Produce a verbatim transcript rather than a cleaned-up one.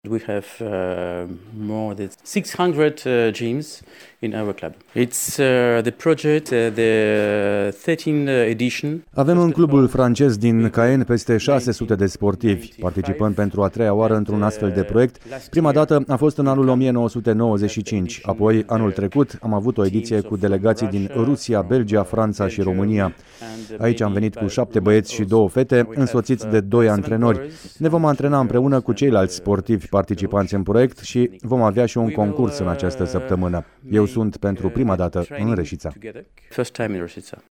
We have uh, more than six hundred uh, gyms in our club. It's uh, the project, uh, the thirteenth edition. Avem în clubul francez din Caen peste șase sute de sportivi. Participăm pentru a treia oară într-un astfel de proiect. Prima dată a fost în anul o mie nouă sute nouăzeci și cinci. Apoi, anul trecut, am avut o ediție cu delegații din Rusia, Belgia, Franța și România. Aici am venit cu șapte băieți și două fete, însoțiți de doi antrenori. Ne vom antrena împreună cu ceilalți sportivi participanți în proiect și vom avea și un concurs în această săptămână. Eu sunt pentru prima dată în Reșița.